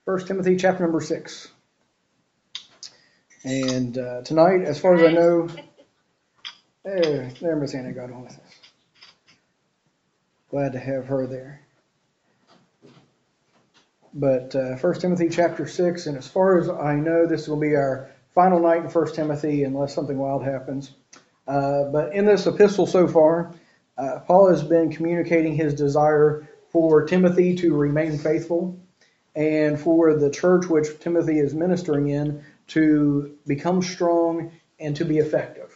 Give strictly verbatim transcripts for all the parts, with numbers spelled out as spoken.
First Timothy chapter number six. And uh, tonight, as far as I know, there, there Miss Anna got on with us. Glad to have her there. But uh, First Timothy chapter six, and as far as I know, this will be our final night in First Timothy, unless something wild happens. Uh, but in this epistle so far, uh, Paul has been communicating his desire for Timothy to remain faithful, and for the church which Timothy is ministering in to become strong and to be effective.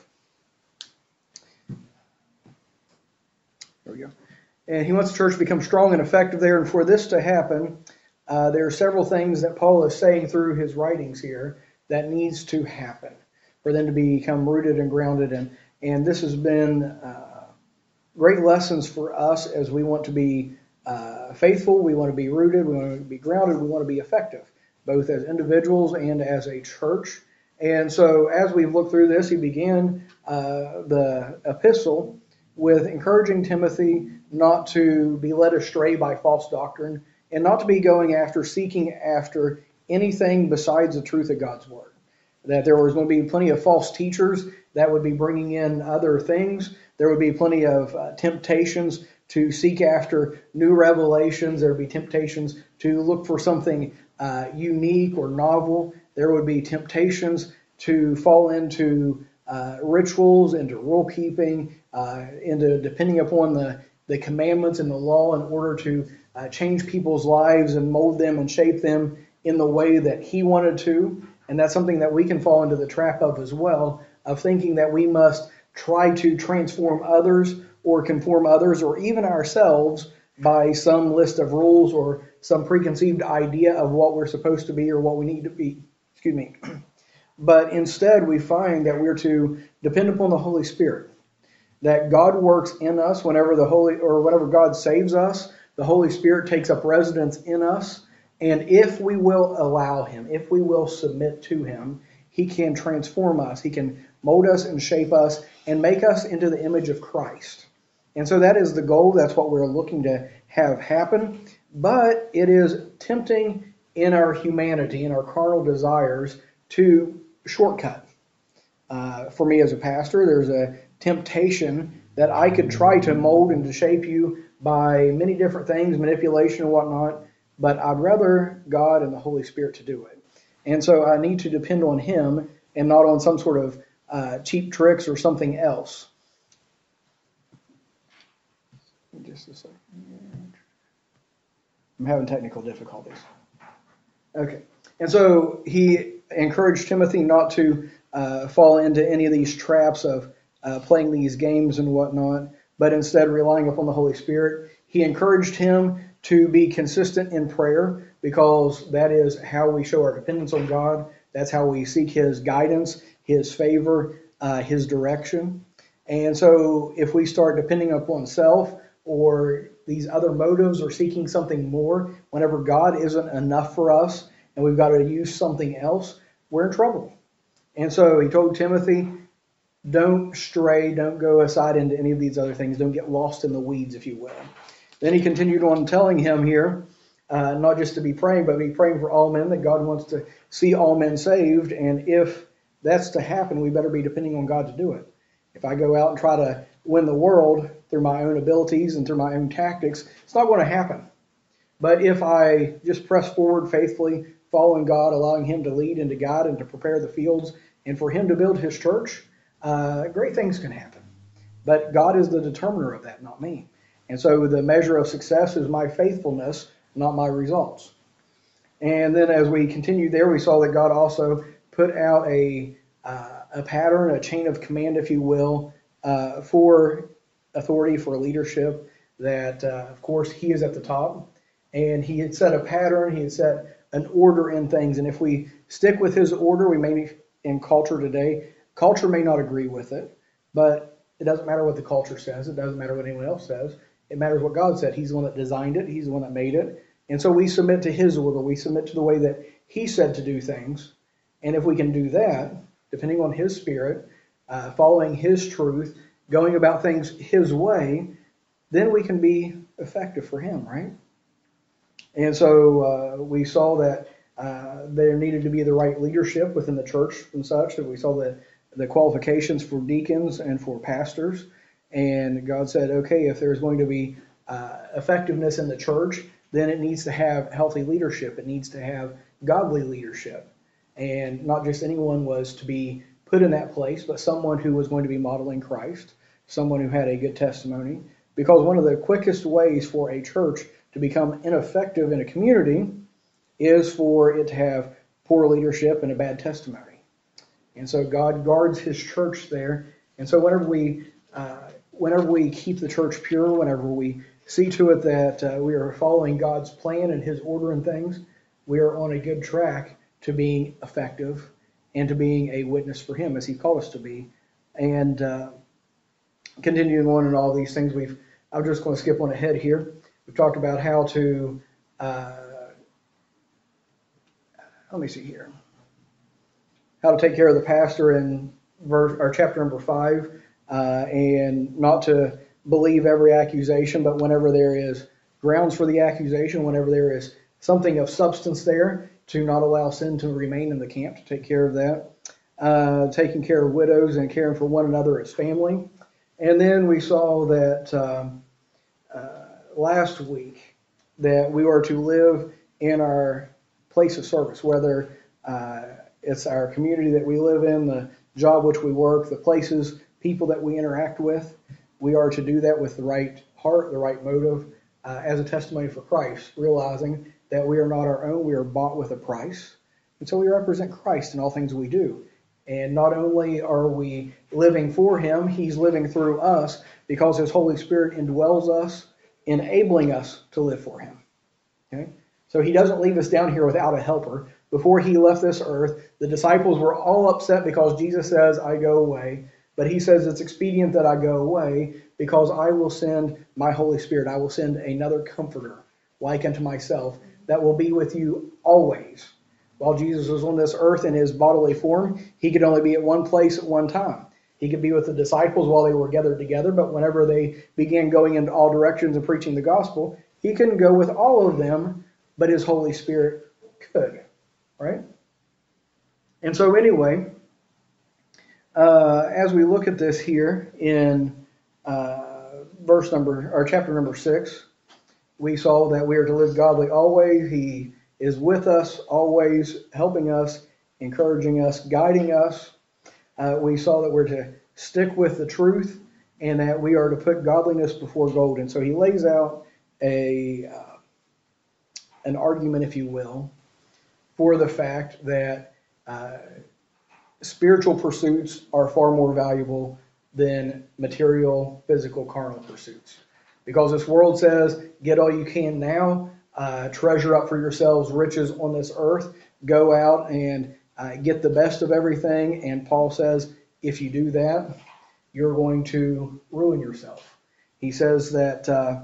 There we go. And he wants the church to become strong and effective there. And for this to happen, uh, there are several things that Paul is saying through his writings here that needs to happen for them to become rooted and grounded. And, and this has been uh, great lessons for us as we want to be uh, faithful, we want to be rooted, we want to be grounded, we want to be effective, both as individuals and as a church. And so as we look through this, he began uh, the epistle with encouraging Timothy not to be led astray by false doctrine and not to be going after, seeking after anything besides the truth of God's word. That there was going to be plenty of false teachers that would be bringing in other things. There would be plenty of uh, temptations to seek after new revelations. There would be temptations to look for something uh, unique or novel. There would be temptations to fall into uh, rituals, into rule keeping, uh, into depending upon the, the commandments and the law in order to uh, change people's lives and mold them and shape them in the way that he wanted to. And that's something that we can fall into the trap of as well, of thinking that we must try to transform others or conform others or even ourselves by some list of rules or some preconceived idea of what we're supposed to be or what we need to be. Excuse me. But instead, we find that we're to depend upon the Holy Spirit, that God works in us whenever the Holy or whenever God saves us. The Holy Spirit takes up residence in us. And if we will allow him, if we will submit to him, he can transform us. He can mold us and shape us and make us into the image of Christ. And so that is the goal. That's what we're looking to have happen. But it is tempting in our humanity, in our carnal desires, to shortcut. Uh, for me as a pastor, there's a temptation that I could try to mold and to shape you by many different things, manipulation and whatnot. But I'd rather God and the Holy Spirit to do it. And so I need to depend on him and not on some sort of uh, cheap tricks or something else. Just a second. I'm having technical difficulties. Okay. And so he encouraged Timothy not to uh, fall into any of these traps of uh, playing these games and whatnot, but instead relying upon the Holy Spirit. He encouraged him to be consistent in prayer, because that is how we show our dependence on God. That's how we seek his guidance, his favor, uh, his direction. And so if we start depending upon self or these other motives or seeking something more, whenever God isn't enough for us and we've got to use something else, we're in trouble. And so he told Timothy, don't stray, don't go aside into any of these other things. Don't get lost in the weeds, if you will. Then he continued on telling him here, uh, not just to be praying, but be praying for all men, that God wants to see all men saved. And if that's to happen, we better be depending on God to do it. If I go out and try to win the world through my own abilities and through my own tactics, it's not going to happen. But if I just press forward faithfully, following God, allowing him to lead and to guide and to prepare the fields and for him to build his church, uh, great things can happen. But God is the determiner of that, not me. And so the measure of success is my faithfulness, not my results. And then as we continued there, we saw that God also put out a uh, a pattern, a chain of command, if you will, uh, for authority, for leadership, that, uh, of course, he is at the top. And he had set a pattern, he had set an order in things. And if we stick with his order, we may be in culture today. Culture may not agree with it, but it doesn't matter what the culture says. It doesn't matter what anyone else says. It matters what God said. He's the one that designed it. He's the one that made it. And so we submit to his order. We submit to the way that he said to do things. And if we can do that, depending on his spirit, uh, following his truth, going about things his way, then we can be effective for him, right? And so uh, we saw that Uh, there needed to be the right leadership within the church and such. And we saw the, the qualifications for deacons and for pastors. And God said, okay, if there's going to be uh, effectiveness in the church, then it needs to have healthy leadership. It needs to have godly leadership. And not just anyone was to be put in that place, but someone who was going to be modeling Christ, someone who had a good testimony. Because one of the quickest ways for a church to become ineffective in a community is for it to have poor leadership and a bad testimony. And so God guards his church there. And so whenever we uh, whenever we keep the church pure, whenever we see to it that uh, we are following God's plan and his order and things, we are on a good track to being effective and to being a witness for him as he called us to be. And uh, continuing on in all these things, we've I'm just going to skip on ahead here. We've talked about how to uh, let me see here. How to take care of the pastor in verse or chapter number five, uh, and not to believe every accusation, but whenever there is grounds for the accusation, whenever there is something of substance there, to not allow sin to remain in the camp, to take care of that. Uh, taking care of widows and caring for one another as family. And then we saw that um, uh, last week that we are to live in our place of service, whether uh, it's our community that we live in, the job which we work, the places, people that we interact with. We are to do that with the right heart, the right motive, uh, as a testimony for Christ, realizing that we are not our own, we are bought with a price. And so we represent Christ in all things we do. And not only are we living for him, he's living through us because his Holy Spirit indwells us, enabling us to live for him. Okay? So he doesn't leave us down here without a helper. Before he left this earth, the disciples were all upset because Jesus says, I go away. But he says it's expedient that I go away because I will send my Holy Spirit. I will send another comforter, like unto myself, that will be with you always. While Jesus was on this earth in his bodily form, he could only be at one place at one time. He could be with the disciples while they were gathered together, but whenever they began going in all directions and preaching the gospel, he couldn't go with all of them, but his Holy Spirit could, right? And so anyway, uh, as we look at this here in uh, verse number, or chapter number six, we saw that we are to live godly always. He is with us always, helping us, encouraging us, guiding us. Uh, we saw that we're to stick with the truth and that we are to put godliness before gold. And so he lays out a uh, an argument, if you will, for the fact that uh, spiritual pursuits are far more valuable than material, physical, carnal pursuits. Because this world says, get all you can now, uh, treasure up for yourselves riches on this earth, go out and uh, get the best of everything. And Paul says, if you do that, you're going to ruin yourself. He says that uh,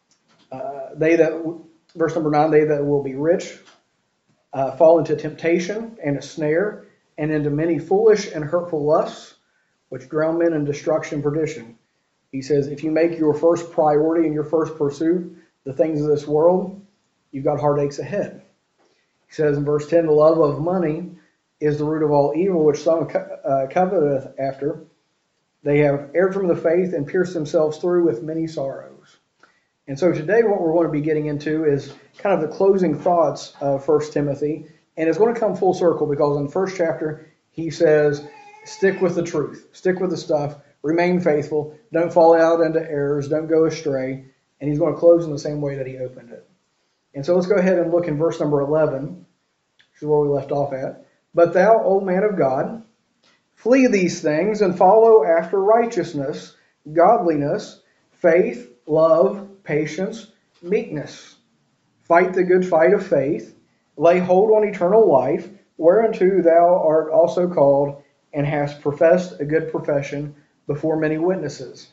uh, they that, verse number nine, they that will be rich uh, fall into temptation and a snare and into many foolish and hurtful lusts, which drown men in destruction and perdition. He says, if you make your first priority and your first pursuit the things of this world, you've got heartaches ahead. He says in verse ten, the love of money is the root of all evil, which some uh, coveteth after. They have erred from the faith and pierced themselves through with many sorrows. And so today what we're going to be getting into is kind of the closing thoughts of First Timothy. And it's going to come full circle because in the first chapter, he says, stick with the truth, stick with the stuff, remain faithful, don't fall out into errors, don't go astray. And he's going to close in the same way that he opened it. And so let's go ahead and look in verse number eleven, which is where we left off at. But thou, O man of God, flee these things and follow after righteousness, godliness, faith, love, patience, meekness. Fight the good fight of faith. Lay hold on eternal life, whereunto thou art also called, and hast professed a good profession before many witnesses.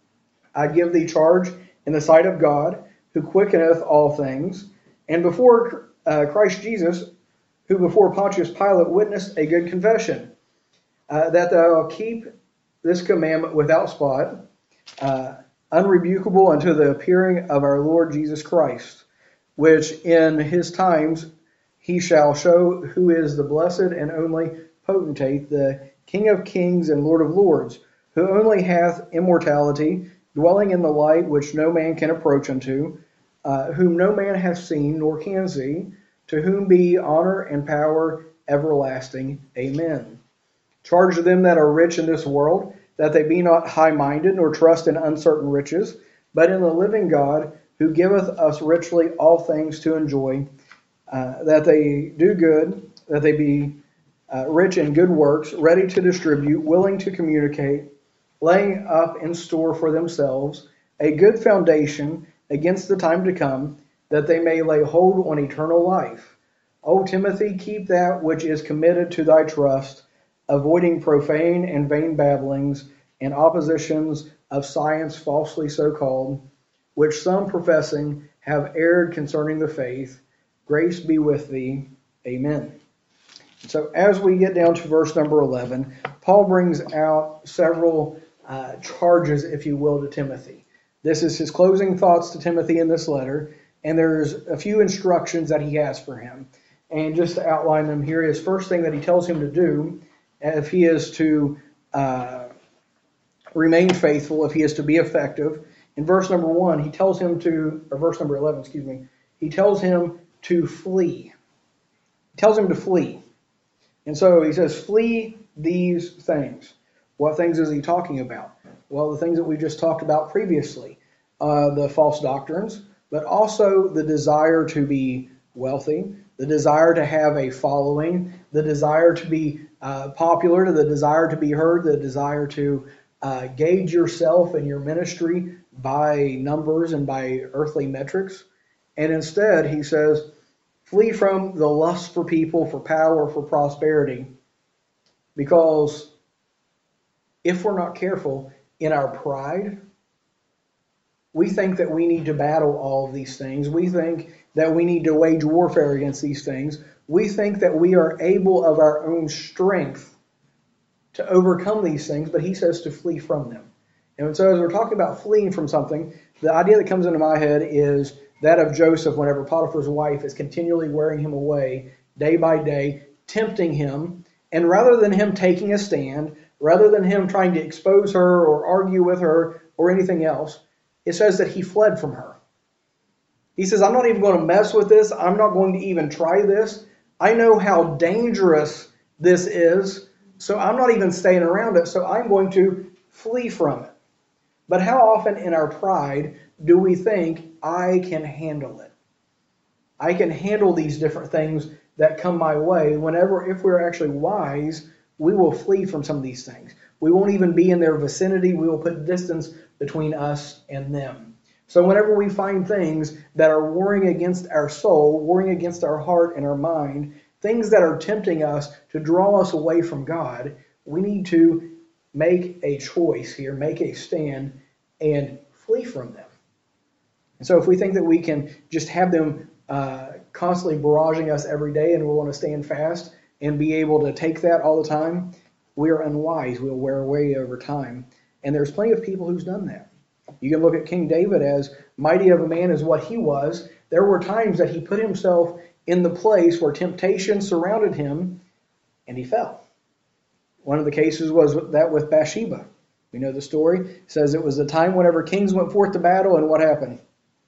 I give thee charge in the sight of God, who quickeneth all things, and before uh, Christ Jesus, who before Pontius Pilate witnessed a good confession, uh, that thou keep this commandment without spot, uh, unrebukable unto the appearing of our Lord Jesus Christ, which in his times he shall show who is the blessed and only potentate, the King of kings and Lord of lords, who only hath immortality, dwelling in the light which no man can approach unto, uh, whom no man hath seen nor can see, to whom be honor and power everlasting. Amen. Charge them that are rich in this world, that they be not high-minded, nor trust in uncertain riches, but in the living God, who giveth us richly all things to enjoy, uh, that they do good, that they be uh, rich in good works, ready to distribute, willing to communicate, laying up in store for themselves a good foundation against the time to come, that they may lay hold on eternal life. O Timothy, keep that which is committed to thy trust, avoiding profane and vain babblings and oppositions of science falsely so called, which some professing have erred concerning the faith. Grace be with thee. Amen. So as we get down to verse number eleven, Paul brings out several uh, charges, if you will, to Timothy. This is his closing thoughts to Timothy in this letter, and there's a few instructions that he has for him. And just to outline them here, his first thing that he tells him to do, if he is to uh, remain faithful, if he is to be effective, in verse number one, he tells him to, or verse number eleven, excuse me, he tells him to flee. He tells him to flee. And so he says, flee these things. What things is he talking about? Well, the things that we just talked about previously. Uh, the false doctrines, but also the desire to be wealthy, the desire to have a following, the desire to be uh, popular, the desire to be heard, the desire to uh, gauge yourself and your ministry by numbers and by earthly metrics. And instead, he says, flee from the lust for people, for power, for prosperity. Because if we're not careful, in our pride, we think that we need to battle all of these things. We think that we need to wage warfare against these things. We think that we are able of our own strength to overcome these things, but he says to flee from them. And so as we're talking about fleeing from something, the idea that comes into my head is that of Joseph whenever Potiphar's wife is continually wearing him away day by day, tempting him. And rather than him taking a stand, rather than him trying to expose her or argue with her or anything else, it says that he fled from her. He says, I'm not even going to mess with this. I'm not going to even try this. I know how dangerous this is, so I'm not even staying around it, so I'm going to flee from it. But how often in our pride do we think, I can handle it? I can handle these different things that come my way. Whenever, if we're actually wise, we will flee from some of these things. We won't even be in their vicinity. We will put distance between us and them. So whenever we find things that are warring against our soul, warring against our heart and our mind, things that are tempting us to draw us away from God, we need to make a choice here, make a stand, and flee from them. And so if we think that we can just have them uh, constantly barraging us every day and we want to stand fast and be able to take that all the time, we are unwise. We'll wear away over time. And there's plenty of people who's done that. You can look at King David, as mighty of a man as what he was. There were times that he put himself in the place where temptation surrounded him and he fell. One of the cases was that with Bathsheba. We know the story. It says it was the time whenever kings went forth to battle, and what happened?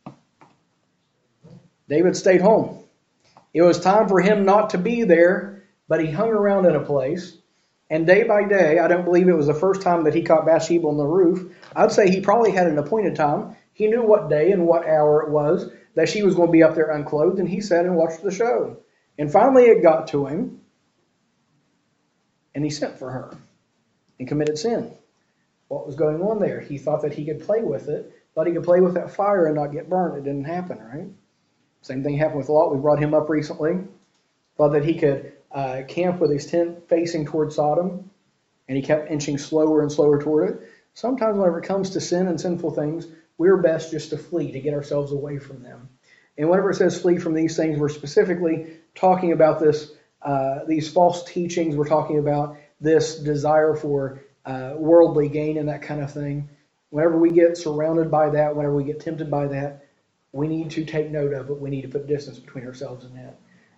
David stayed home. It was time for him not to be there, but he hung around in a place. And day by day, I don't believe it was the first time that he caught Bathsheba on the roof. I'd say he probably had an appointed time. He knew what day and what hour it was that she was going to be up there unclothed, and he sat and watched the show. And finally it got to him, and he sent for her and committed sin. What was going on there? He thought that he could play with it, thought he could play with that fire and not get burned. It didn't happen, right? Same thing happened with Lot. We brought him up recently. Thought that he could uh, camp with his tent facing toward Sodom, and he kept inching slower and slower toward it. Sometimes whenever it comes to sin and sinful things, we're best just to flee, to get ourselves away from them. And whenever it says flee from these things, we're specifically talking about this, uh, these false teachings. We're talking about this desire for uh, worldly gain and that kind of thing. Whenever we get surrounded by that, whenever we get tempted by that, we need to take note of it. We need to put distance between ourselves and that.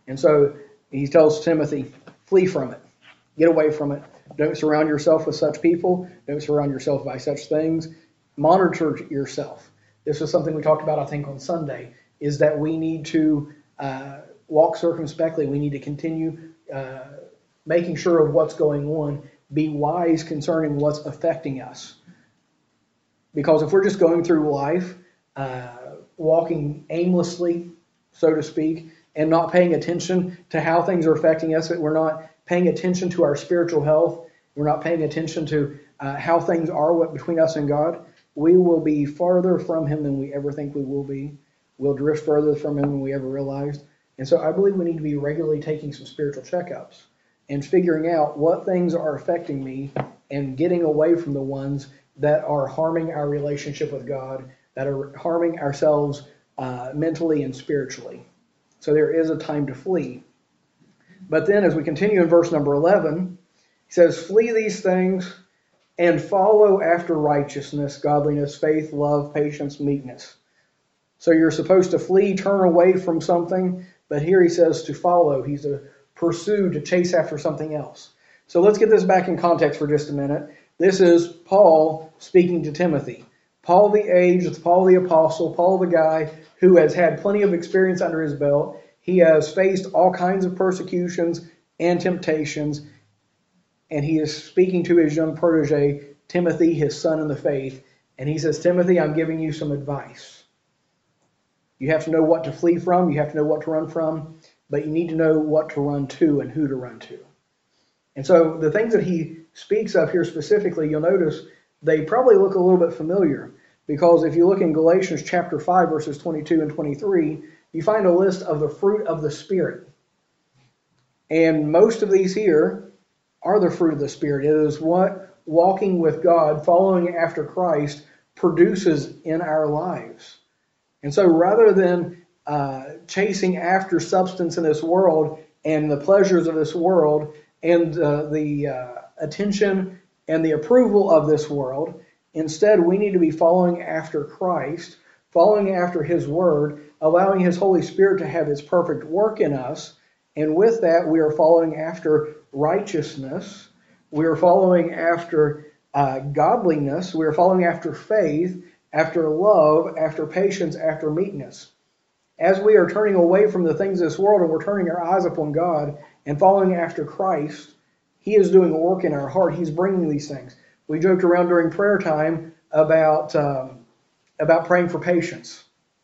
And so he tells Timothy, flee from it. Get away from it. Don't surround yourself with such people. Don't surround yourself by such things. Monitor yourself. This was something we talked about, I think, on Sunday, is that we need to uh, walk circumspectly. We need to continue uh, making sure of what's going on. Be wise concerning what's affecting us. Because if we're just going through life, uh, walking aimlessly, so to speak, and not paying attention to how things are affecting us, that we're not paying attention to our spiritual health, we're not paying attention to uh, how things are between us and God, we will be farther from Him than we ever think we will be. We'll drift further from Him than we ever realized. And so I believe we need to be regularly taking some spiritual checkups and figuring out what things are affecting me and getting away from the ones that are harming our relationship with God, that are harming ourselves uh, mentally and spiritually. So there is a time to flee. But then as we continue in verse number eleven, he says, flee these things and follow after righteousness, godliness, faith, love, patience, meekness. So you're supposed to flee, turn away from something, but here he says to follow. He's to pursue, to chase after something else. So let's get this back in context for just a minute. This is Paul speaking to Timothy. Paul the aged, Paul the apostle, Paul the guy who has had plenty of experience under his belt. He has faced all kinds of persecutions and temptations, and he is speaking to his young protege, Timothy, his son in the faith, and he says, Timothy, I'm giving you some advice. You have to know what to flee from, you have to know what to run from, but you need to know what to run to and who to run to. And so the things that he speaks of here specifically, you'll notice they probably look a little bit familiar, because if you look in Galatians chapter five, verses twenty-two and twenty-three, you find a list of the fruit of the Spirit. And most of these here are the fruit of the Spirit. It is what walking with God, following after Christ, produces in our lives. And so rather than uh, chasing after substance in this world and the pleasures of this world and uh, the uh, attention and the approval of this world, instead we need to be following after Christ, following after His Word, allowing His Holy Spirit to have His perfect work in us. And with that, we are following after righteousness. We are following after uh, godliness. We are following after faith, after love, after patience, after meekness. As we are turning away from the things of this world and we're turning our eyes upon God and following after Christ, He is doing a work in our heart. He's bringing these things. We joked around during prayer time about um, about praying for patience.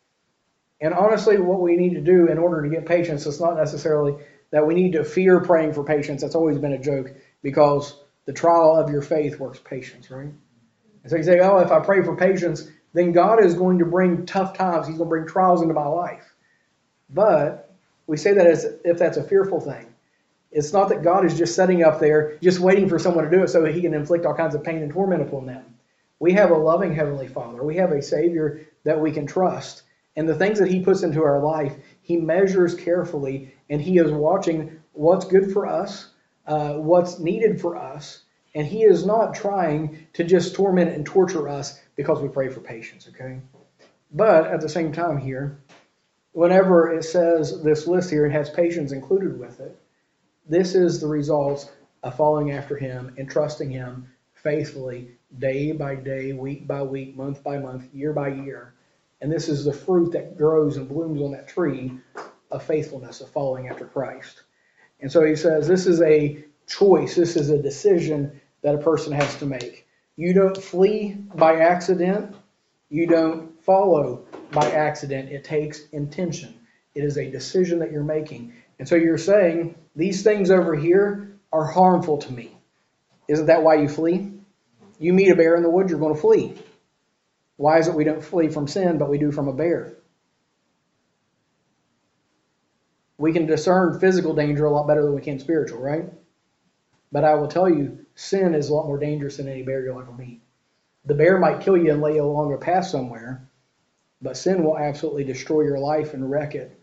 And honestly, what we need to do in order to get patience, it's not necessarily that we need to fear praying for patience. That's always been a joke, because the trial of your faith works patience, right? And so you say, oh, if I pray for patience, then God is going to bring tough times. He's going to bring trials into my life. But we say that as if that's a fearful thing. It's not that God is just sitting up there, just waiting for someone to do it so that He can inflict all kinds of pain and torment upon them. We have a loving Heavenly Father. We have a Savior that we can trust. And the things that He puts into our life, He measures carefully, and He is watching what's good for us, uh, what's needed for us, and He is not trying to just torment and torture us because we pray for patience, okay? But at the same time here, whenever it says this list here, it has patience included with it, this is the results of following after Him and trusting Him faithfully, day by day, week by week, month by month, year by year. And this is the fruit that grows and blooms on that tree of faithfulness, of following after Christ. And so he says this is a choice, this is a decision that a person has to make. You don't flee by accident. You don't follow by accident. It takes intention. It is a decision that you're making. And so you're saying, these things over here are harmful to me. Isn't that why you flee? You meet a bear in the woods, you're going to flee. Why is it we don't flee from sin, but we do from a bear? We can discern physical danger a lot better than we can spiritual, right? But I will tell you, sin is a lot more dangerous than any bear you'll ever meet. The bear might kill you and lay you along a path somewhere, but sin will absolutely destroy your life and wreck it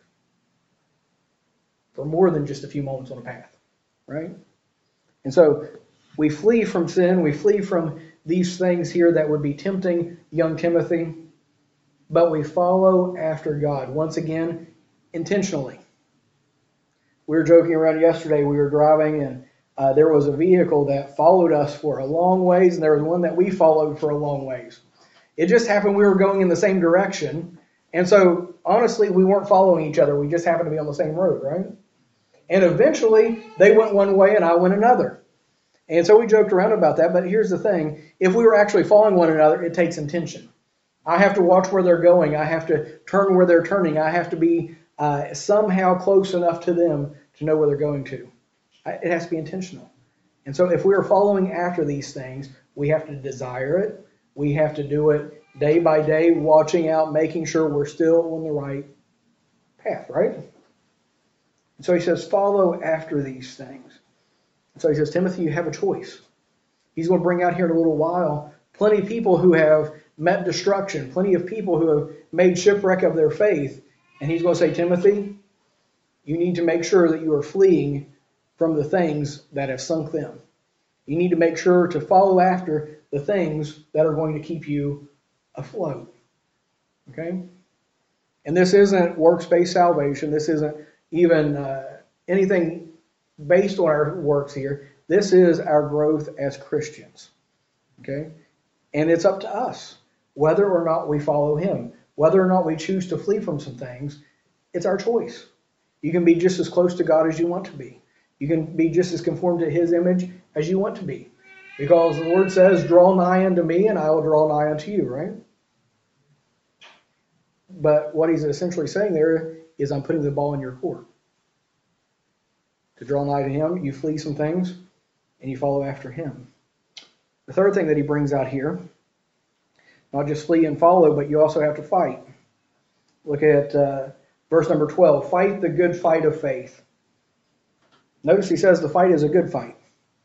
for more than just a few moments on a path, right? And so we flee from sin, we flee from these things here that would be tempting young Timothy, but we follow after God, once again, intentionally. we were joking around yesterday. We were driving, and uh, there was a vehicle that followed us for a long ways, and there was one that we followed for a long ways. It just happened we were going in the same direction, and so honestly, we weren't following each other. We just happened to be on the same road, right? And eventually, they went one way and I went another. And so we joked around about that, but here's the thing. If we were actually following one another, it takes intention. I have to watch where they're going. I have to turn where they're turning. I have to be uh, somehow close enough to them to know where they're going to. It has to be intentional. And so if we are following after these things, we have to desire it. We have to do it day by day, watching out, making sure we're still on the right path, right? And so he says, follow after these things. And so he says, Timothy, you have a choice. He's going to bring out here in a little while plenty of people who have met destruction, plenty of people who have made shipwreck of their faith. And he's going to say, Timothy, you need to make sure that you are fleeing from the things that have sunk them. You need to make sure to follow after the things that are going to keep you afloat. Okay? And this isn't works-based salvation. This isn't even uh, anything based on our works here. This is our growth as Christians. Okay? And it's up to us whether or not we follow him, whether or not we choose to flee from some things. It's our choice. You can be just as close to God as you want to be. You can be just as conformed to his image as you want to be. Because the word says, draw nigh unto me and I will draw nigh unto you, right? But what he's essentially saying there is I'm putting the ball in your court. To draw nigh to him, you flee some things and you follow after him. The third thing that he brings out here, not just flee and follow, but you also have to fight. Look at uh, verse number twelve. Fight the good fight of faith. Notice he says the fight is a good fight.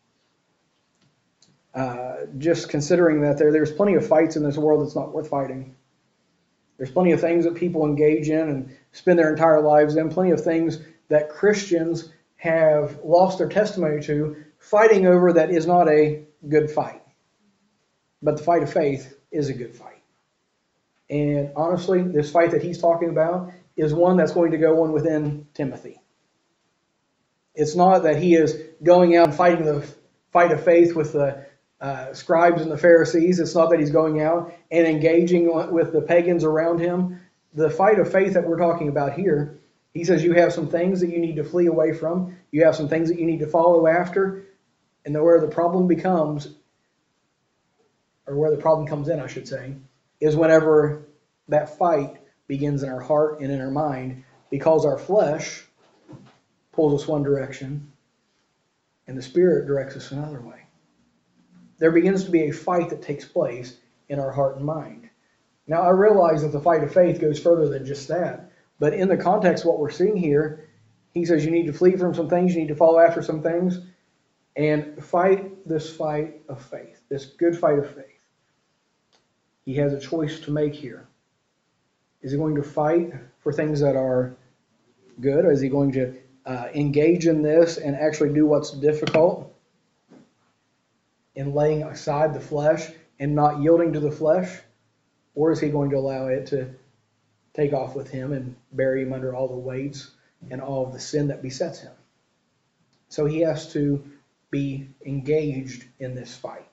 Uh, just considering that there, there's plenty of fights in this world that's not worth fighting. There's plenty of things that people engage in and spend their entire lives in. Plenty of things that Christians have lost their testimony to, fighting over that is not a good fight. But the fight of faith is a good fight. And honestly, this fight that he's talking about is one that's going to go on within Timothy. It's not that he is going out and fighting the fight of faith with the uh, scribes and the Pharisees. It's not that he's going out and engaging with the pagans around him. The fight of faith that we're talking about here, he says you have some things that you need to flee away from. You have some things that you need to follow after. And where the problem becomes, or where the problem comes in, I should say, is whenever that fight begins in our heart and in our mind, because our flesh pulls us one direction and the Spirit directs us another way. There begins to be a fight that takes place in our heart and mind. Now, I realize that the fight of faith goes further than just that, but in the context of what we're seeing here, he says you need to flee from some things, you need to follow after some things, and fight this fight of faith, this good fight of faith. He has a choice to make here. Is he going to fight for things that are good, or is he going to uh, engage in this and actually do what's difficult in laying aside the flesh and not yielding to the flesh? Or is he going to allow it to take off with him and bury him under all the weights and all of the sin that besets him? So he has to be engaged in this fight.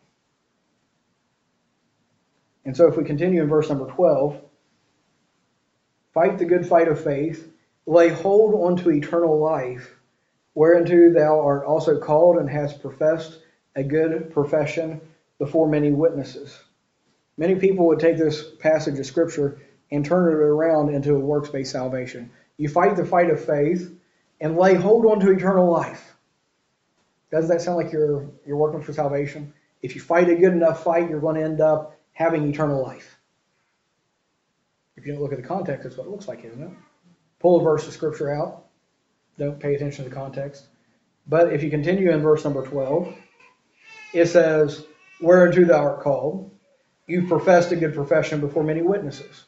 And so if we continue in verse number twelve, fight the good fight of faith, lay hold onto eternal life, whereunto thou art also called and hast professed a good profession before many witnesses. Many people would take this passage of Scripture and turn it around into a works-based salvation. You fight the fight of faith and lay hold onto eternal life. Doesn't that sound like you're you're working for salvation? If you fight a good enough fight, you're going to end up having eternal life. If you don't look at the context, that's what it looks like, isn't it? Pull a verse of Scripture out. Don't pay attention to the context. But if you continue in verse number twelve, it says, whereunto thou art called, you've professed a good profession before many witnesses.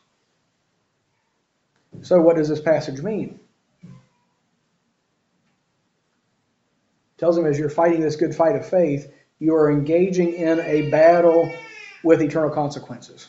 So what does this passage mean? It tells him as you're fighting this good fight of faith, you are engaging in a battle with eternal consequences.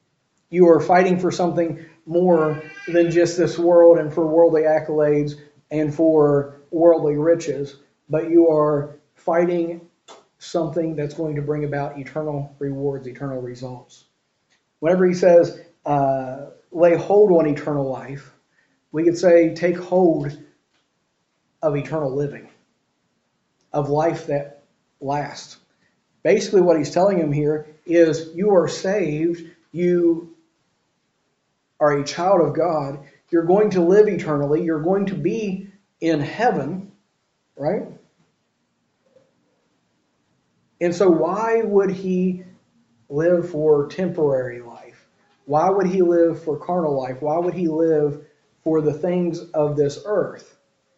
You are fighting for something more than just this world and for worldly accolades and for worldly riches, but you are fighting something that's going to bring about eternal rewards, eternal results. Whenever he says, uh, lay hold on eternal life, we could say take hold of eternal living, of life that lasts. Basically what he's telling him here is you are saved, you are a child of God, you're going to live eternally, you're going to be in heaven, right? And so why would he live for temporary life? Why would he live for carnal life? Why would he live for the things of this earth?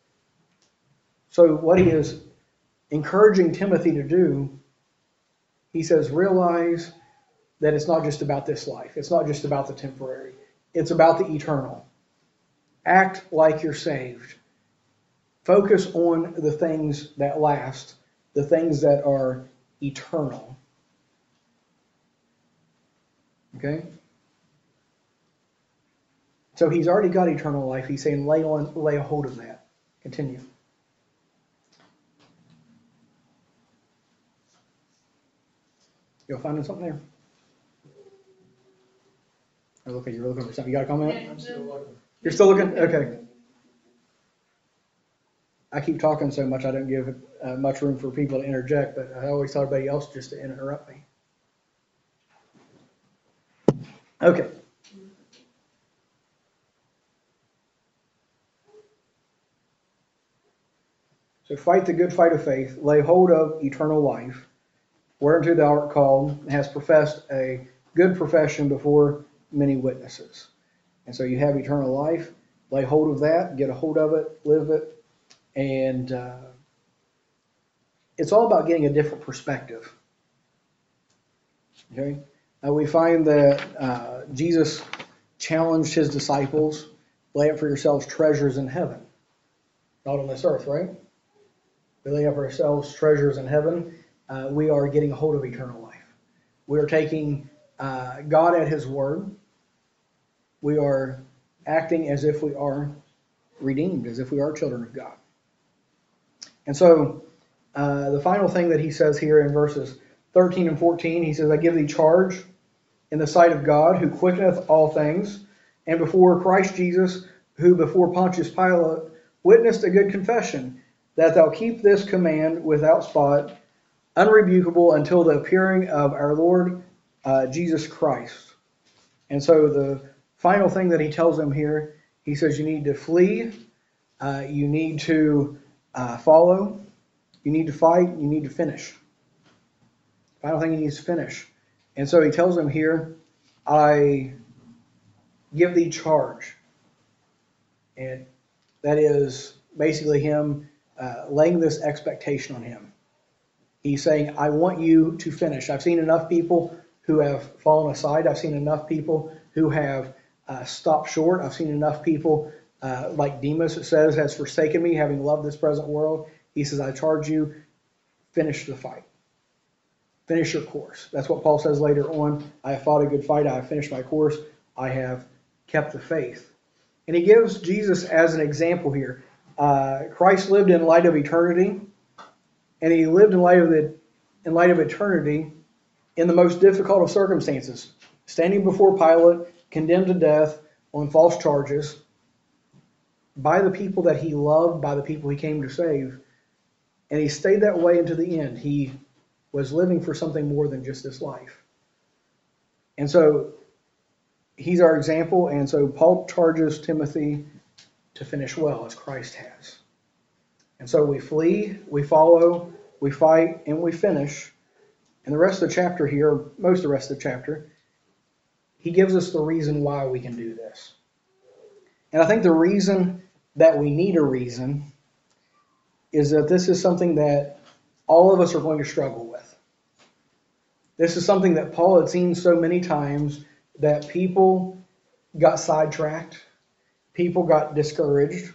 So what he is encouraging Timothy to do, he says, realize that it's not just about this life. It's not just about the temporary. It's about the eternal. Act like you're saved. Focus on the things that last, the things that are eternal. Okay? So he's already got eternal life. He's saying lay on, lay a hold of that. Continue. You'll find something there. Oh, okay, you're looking for something. You got a comment? I'm still looking. You're still looking? Okay. I keep talking so much I don't give uh, much room for people to interject, but I always tell everybody else just to interrupt me. Okay. So fight the good fight of faith, lay hold of eternal life, whereunto thou art called, and hast professed a good profession before many witnesses. And so you have eternal life, lay hold of that, get a hold of it, live it, and uh, it's all about getting a different perspective. Okay? Uh, we find that uh, Jesus challenged his disciples, lay up for yourselves treasures in heaven, not on this earth, right? We lay up for ourselves treasures in heaven. Uh, we are getting a hold of eternal life. We are taking uh, God at his word. We are acting as if we are redeemed, as if we are children of God. And so uh, the final thing that he says here in verses thirteen and fourteen, he says, I give thee charge in the sight of God, who quickeneth all things, and before Christ Jesus, who before Pontius Pilate witnessed a good confession, that thou keep this command without spot, unrebukable until the appearing of our Lord uh, Jesus Christ. And so the final thing that he tells them here, he says you need to flee, uh, you need to uh, follow, you need to fight, you need to finish. Final thing he needs to finish. And so he tells them here, I give thee charge. And that is basically him uh, laying this expectation on him. He's saying, I want you to finish. I've seen enough people who have fallen aside. I've seen enough people who have uh, stopped short. I've seen enough people, uh, like Demas, it says, has forsaken me, having loved this present world. He says, I charge you, finish the fight. Finish your course. That's what Paul says later on. I have fought a good fight. I have finished my course. I have kept the faith. And he gives Jesus as an example here. Uh, Christ lived in light of eternity, and he lived in light of the in light of eternity in the most difficult of circumstances, standing before Pilate, condemned to death on false charges by the people that he loved, by the people he came to save, and he stayed that way until the end. He was living for something more than just this life. And so he's our example, and so Paul charges Timothy to finish well as Christ has. And so we flee, we follow, we fight, and we finish. And the rest of the chapter here, most of the rest of the chapter, he gives us the reason why we can do this. And I think the reason that we need a reason is that this is something that all of us are going to struggle with. This is something that Paul had seen so many times, that people got sidetracked, people got discouraged,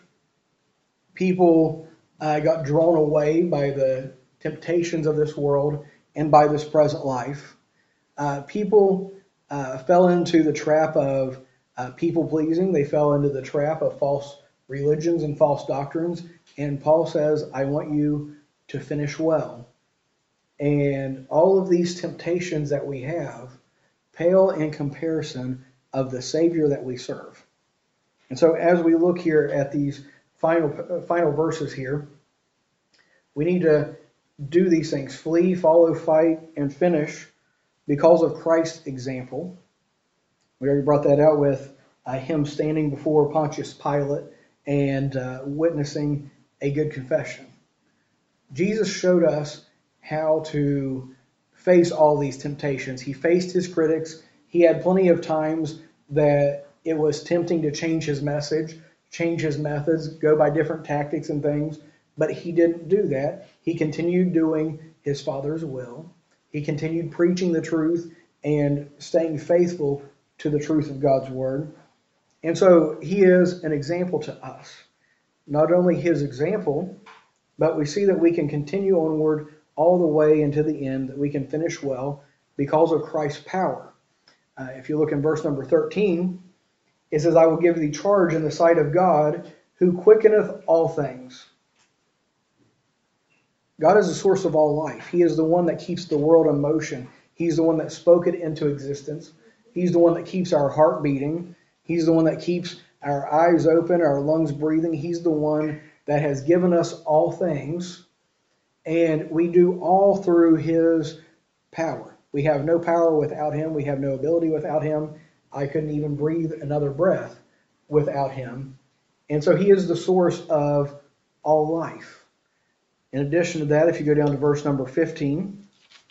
people uh, got drawn away by the temptations of this world and by this present life. Uh, people uh, fell into the trap of uh, people pleasing. They fell into the trap of false religions and false doctrines. And Paul says, I want you to finish well. And all of these temptations that we have pale in comparison of the Savior that we serve. And so as we look here at these final, final verses here, we need to do these things: flee, follow, fight, and finish because of Christ's example. We already brought that out with uh, him standing before Pontius Pilate and uh, witnessing a good confession. Jesus showed us how to face all these temptations. He faced his critics. He had plenty of times that it was tempting to change his message, change his methods, go by different tactics and things, but he didn't do that. He continued doing his Father's will. He continued preaching the truth and staying faithful to the truth of God's word. And so he is an example to us. Not only his example, but we see that we can continue onward all the way into the end, that we can finish well because of Christ's power. Uh, if you look in verse number thirteen, it says, I will give thee charge in the sight of God, who quickeneth all things. God is the source of all life. He is the one that keeps the world in motion. He's the one that spoke it into existence. He's the one that keeps our heart beating. He's the one that keeps our eyes open, our lungs breathing. He's the one that has given us all things. And we do all through his power. We have no power without him. We have no ability without him. I couldn't even breathe another breath without him. And so he is the source of all life. In addition to that, if you go down to verse number fifteen,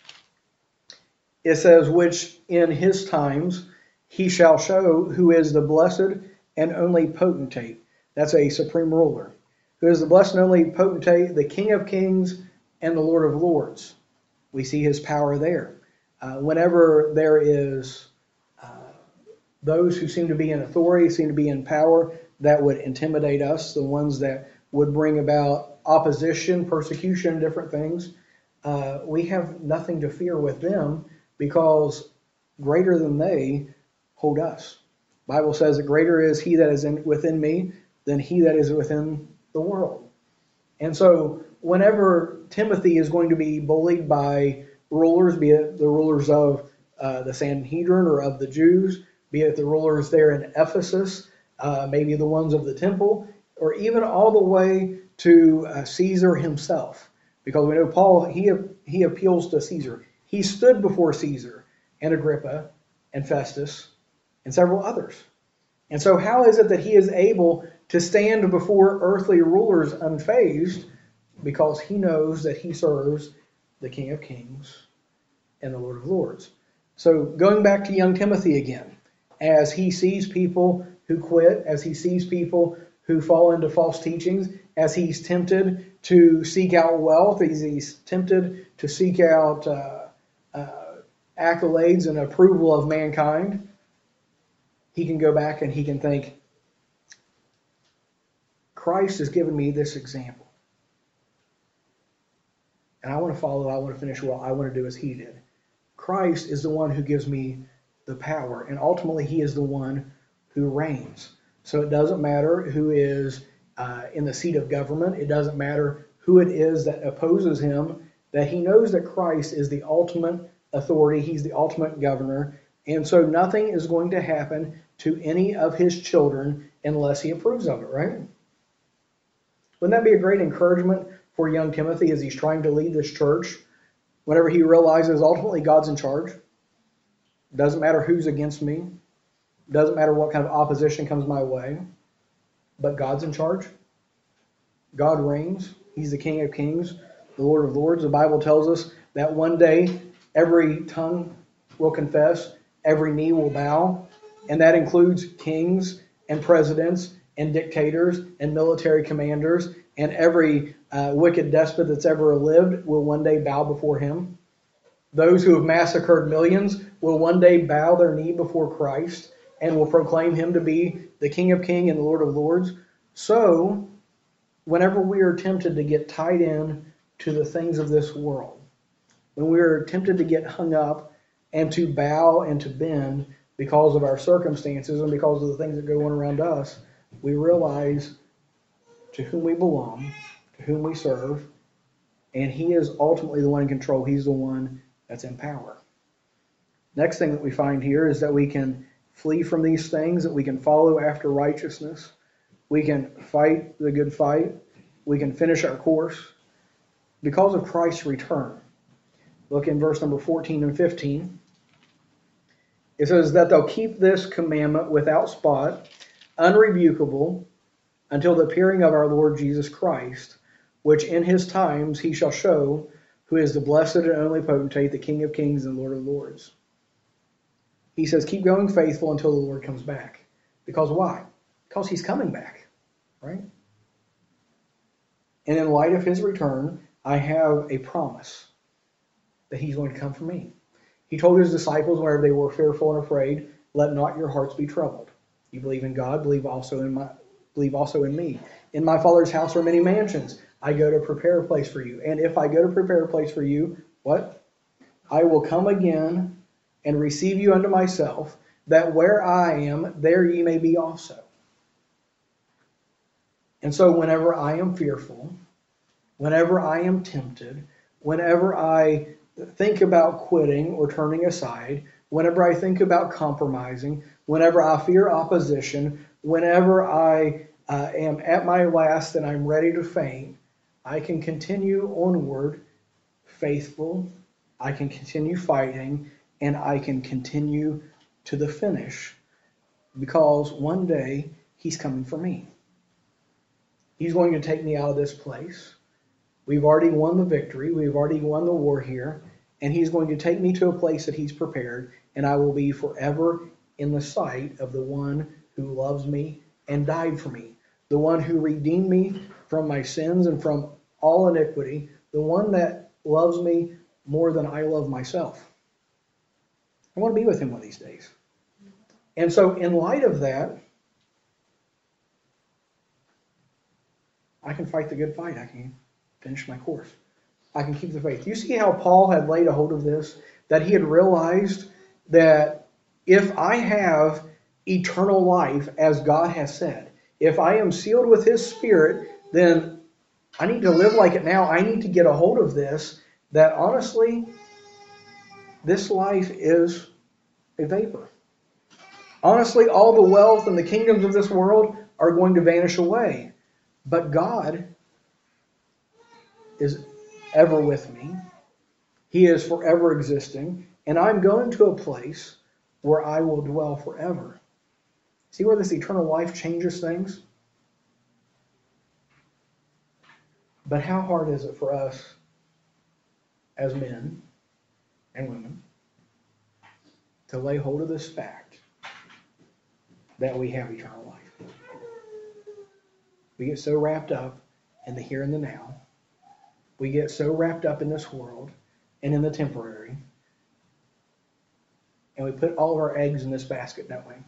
it says, which in his times he shall show who is the blessed and only potentate. That's a supreme ruler. Who is the blessed and only potentate, the King of kings and the Lord of lords. We see his power there. Uh, whenever there is uh, those who seem to be in authority, seem to be in power, that would intimidate us, the ones that would bring about opposition, persecution, different things, uh, we have nothing to fear with them, because greater than they hold us. The Bible says that greater is he that is in, within me than he that is within the world. And so whenever Timothy is going to be bullied by rulers, be it the rulers of uh, the Sanhedrin or of the Jews, be it the rulers there in Ephesus, uh, maybe the ones of the temple, or even all the way to uh, Caesar himself. Because we know Paul, he, he appeals to Caesar. He stood before Caesar and Agrippa and Festus and several others. And so how is it that he is able to stand before earthly rulers unfazed? Because he knows that he serves the King of Kings and the Lord of Lords. So going back to young Timothy again, as he sees people who quit, as he sees people who fall into false teachings, as he's tempted to seek out wealth, as he's tempted to seek out uh, uh, accolades and approval of mankind, he can go back and he can think, Christ has given me this example. And I want to follow, I want to finish well, I want to do as he did. Christ is the one who gives me the power, and ultimately he is the one who reigns. So it doesn't matter who is uh, in the seat of government. It doesn't matter who it is that opposes him, that he knows that Christ is the ultimate authority. He's the ultimate governor. And so nothing is going to happen to any of his children unless he approves of it, right? Wouldn't that be a great encouragement for young Timothy as he's trying to lead this church? Whenever he realizes ultimately God's in charge. Doesn't matter who's against me. Doesn't matter what kind of opposition comes my way. But God's in charge. God reigns. He's the King of kings, the Lord of lords. The Bible tells us that one day every tongue will confess, every knee will bow, and that includes kings and presidents and dictators and military commanders, and every uh, wicked despot that's ever lived will one day bow before him. Those who have massacred millions will one day bow their knee before Christ and will proclaim him to be the King of kings and the Lord of lords. So, whenever we are tempted to get tied in to the things of this world, when we are tempted to get hung up and to bow and to bend because of our circumstances and because of the things that go on around us, we realize to whom we belong, to whom we serve, and He is ultimately the one in control. He's the one that's in power. Next thing that we find here is that we can flee from these things, that we can follow after righteousness, we can fight the good fight, we can finish our course because of Christ's return. Look in verse number fourteen and fifteen. It says that they'll keep this commandment without spot, unrebukable, until the appearing of our Lord Jesus Christ, which in His times He shall show, who is the blessed and only potentate, the King of kings and Lord of lords. He says, keep going faithful until the Lord comes back. Because why? Because He's coming back, right? And in light of His return, I have a promise that He's going to come for me. He told His disciples whenever they were fearful and afraid, let not your hearts be troubled. You believe in God, believe also in my, believe also in me. In my Father's house are many mansions. I go to prepare a place for you. And if I go to prepare a place for you, what? I will come again and receive you unto myself, that where I am, there ye may be also. And so whenever I am fearful, whenever I am tempted, whenever I think about quitting or turning aside, whenever I think about compromising, whenever I fear opposition, whenever I uh, am at my last and I'm ready to faint, I can continue onward faithful, I can continue fighting, and I can continue to the finish, because one day He's coming for me. He's going to take me out of this place. We've already won the victory. We've already won the war here. And He's going to take me to a place that He's prepared, and I will be forever in the sight of the one who loves me and died for me, the one who redeemed me from my sins and from all iniquity, the one that loves me more than I love myself. I want to be with Him one of these days. And so in light of that, I can fight the good fight. I can finish my course. I can keep the faith. You see how Paul had laid a hold of this? That he had realized that if I have eternal life, as God has said, if I am sealed with His Spirit, then I need to live like it now. I need to get a hold of this, that honestly, this life is a vapor. Honestly, all the wealth and the kingdoms of this world are going to vanish away. But God is ever with me. He is forever existing. And I'm going to a place where I will dwell forever. See where this eternal life changes things? But how hard is it for us as men and women to lay hold of this fact that we have eternal life? We get so wrapped up in the here and the now. We get so wrapped up in this world and in the temporary. And we put all of our eggs in this basket, don't we?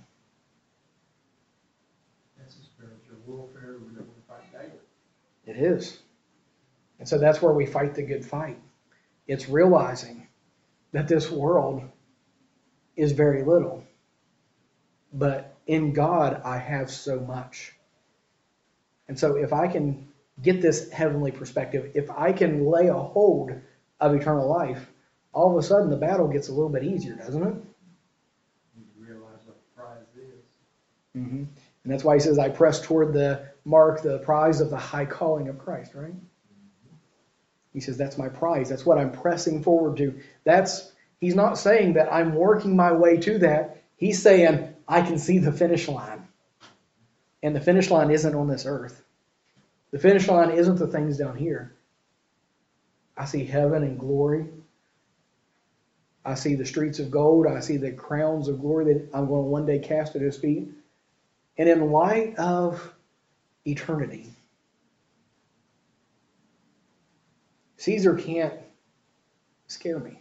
That's a spiritual warfare we're going to fight daily. It is. And so that's where we fight the good fight. It's realizing that this world is very little. But in God, I have so much. And so if I can get this heavenly perspective, if I can lay a hold of eternal life, all of a sudden the battle gets a little bit easier, doesn't it? You realize what the prize is. Mm-hmm. And that's why he says, I press toward the mark, the prize of the high calling of Christ, right? Mm-hmm. He says, that's my prize. That's what I'm pressing forward to. That's, he's not saying that I'm working my way to that. He's saying, I can see the finish line. And the finish line isn't on this earth. The finish line isn't the things down here. I see heaven and glory. I see the streets of gold. I see the crowns of glory that I'm going to one day cast at His feet. And in light of eternity, Caesar can't scare me.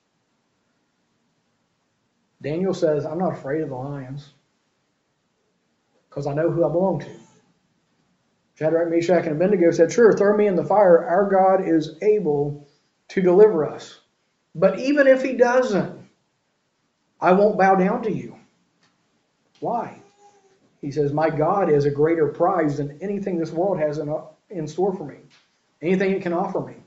Daniel says, I'm not afraid of the lions because I know who I belong to. Shadrach, Meshach, and Abednego said, sure, throw me in the fire. Our God is able to deliver us. But even if He doesn't, I won't bow down to you. Why? He says, my God is a greater prize than anything this world has in, in store for me, anything it can offer me.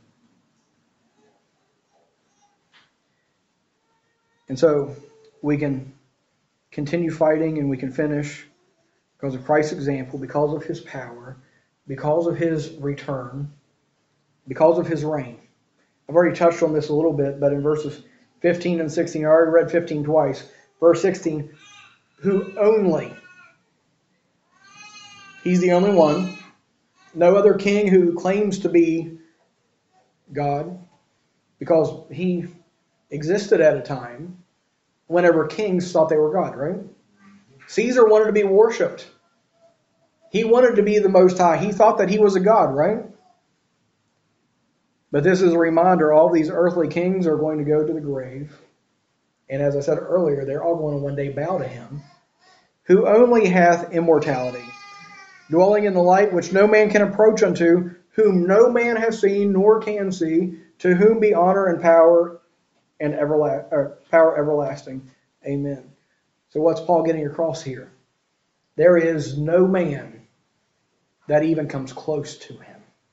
And so we can continue fighting and we can finish because of Christ's example, because of his power, because of his return, because of his reign. I've already touched on this a little bit, but in verses fifteen and sixteen, I already read fifteen twice. Verse sixteen, who only, he's the only one, no other king who claims to be God, because he existed at a time whenever kings thought they were God, right? Caesar wanted to be worshipped. He wanted to be the Most High. He thought that he was a God, right? But this is a reminder, all these earthly kings are going to go to the grave. And as I said earlier, they're all going to one day bow to him, who only hath immortality, dwelling in the light which no man can approach unto, whom no man has seen nor can see, to whom be honor and power and everla- or power everlasting. Amen. So what's Paul getting across here? There is no man that even comes close to him.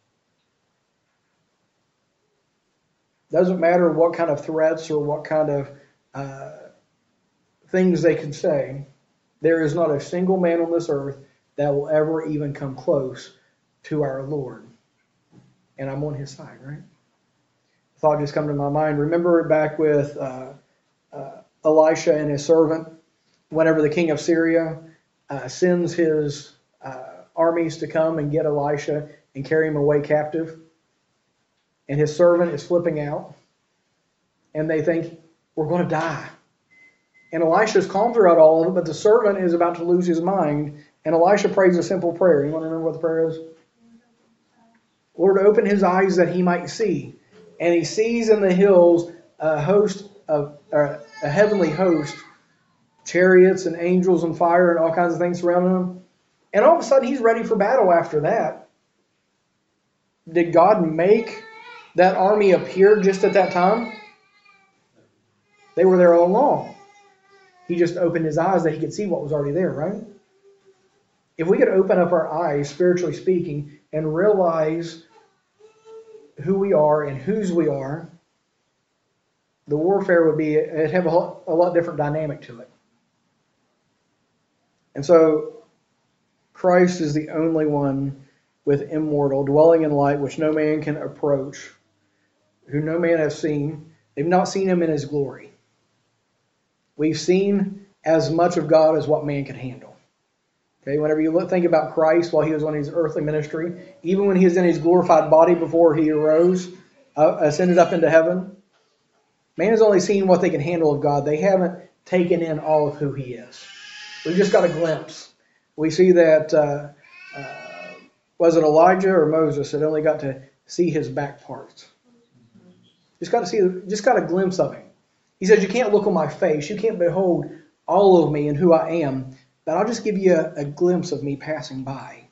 Doesn't matter what kind of threats or what kind of uh, things they can say. There is not a single man on this earth that will ever even come close to our Lord. And I'm on his side, right? A thought just come to my mind. Remember back with uh, uh, Elisha and his servant, whenever the king of Syria uh, sends his uh, armies to come and get Elisha and carry him away captive. And his servant is flipping out. And they think, we're going to die. And Elisha is calm throughout all of it, but the servant is about to lose his mind. And Elisha prays a simple prayer. You want to remember what the prayer is? Lord, open his eyes that he might see. And he sees in the hills a host of, uh, a heavenly host, chariots and angels and fire and all kinds of things surrounding him. And all of a sudden he's ready for battle after that. Did God make that army appear just at that time? They were there all along. He just opened his eyes that he could see what was already there, right? If we could open up our eyes, spiritually speaking, and realize who we are and whose we are, the warfare would be, it'd have a, whole, a lot different dynamic to it. And so, Christ is the only one with immortal, dwelling in light, which no man can approach, who no man has seen. They've not seen him in his glory. We've seen as much of God as what man can handle. Okay, whenever you look, think about Christ while he was on his earthly ministry, even when he was in his glorified body before he arose, uh, ascended up into heaven, man has only seen what they can handle of God. They haven't taken in all of who he is. We've just got a glimpse. We see that, uh, uh, was it Elijah or Moses that only got to see his back parts? Just got to see, just got a glimpse of him. He says, you can't look on my face. You can't behold all of me and who I am. But I'll just give you a, a glimpse of me passing by.